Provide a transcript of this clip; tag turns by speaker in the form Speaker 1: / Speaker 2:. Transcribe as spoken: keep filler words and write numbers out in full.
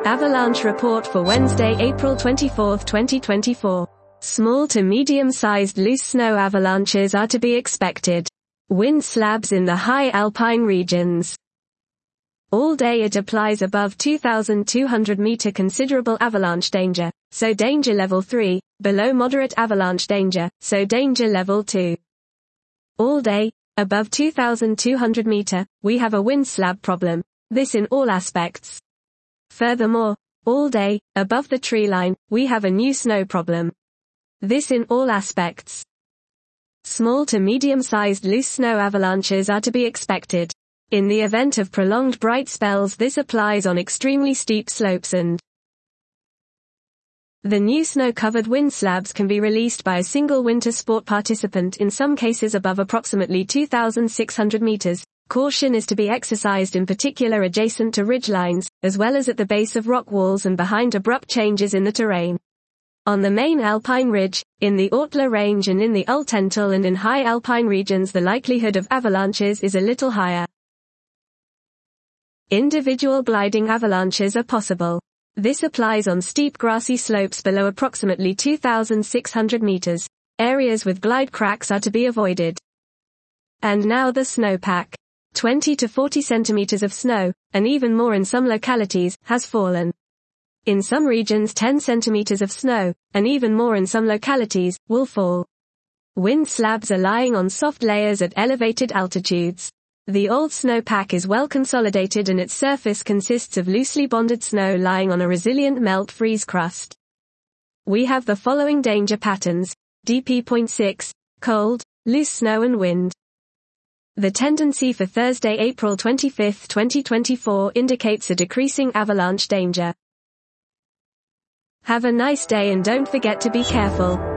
Speaker 1: Avalanche report for Wednesday, April twenty-fourth, twenty twenty-four. Small to medium-sized loose snow avalanches are to be expected. Wind slabs in the high alpine regions. All day it applies above two thousand two hundred meter considerable avalanche danger, so danger level three, below moderate avalanche danger, so danger level two. All day, above two thousand two hundred meter, we have a wind slab problem, this in all aspects. Furthermore, all day, above the tree line, we have a new snow problem. This in all aspects. Small to medium-sized loose snow avalanches are to be expected. In the event of prolonged bright spells, this applies on extremely steep slopes and the new snow-covered wind slabs can be released by a single winter sport participant in some cases above approximately two thousand six hundred meters. Caution is to be exercised in particular adjacent to ridge lines, as well as at the base of rock walls and behind abrupt changes in the terrain. On the main alpine ridge, in the Ortler range and in the Ultental and in high alpine regions the likelihood of avalanches is a little higher. Individual gliding avalanches are possible. This applies on steep grassy slopes below approximately two thousand six hundred meters. Areas with glide cracks are to be avoided. And now the snowpack. twenty to forty centimeters of snow, and even more in some localities, has fallen. In some regions ten centimeters of snow, and even more in some localities, will fall. Wind slabs are lying on soft layers at elevated altitudes. The old snowpack is well consolidated and its surface consists of loosely bonded snow lying on a resilient melt-freeze crust. We have the following danger patterns: D P point six, cold, loose snow and wind. The tendency for Thursday, April twenty-fifth, twenty twenty-four indicates a decreasing avalanche danger. Have a nice day and don't forget to be careful.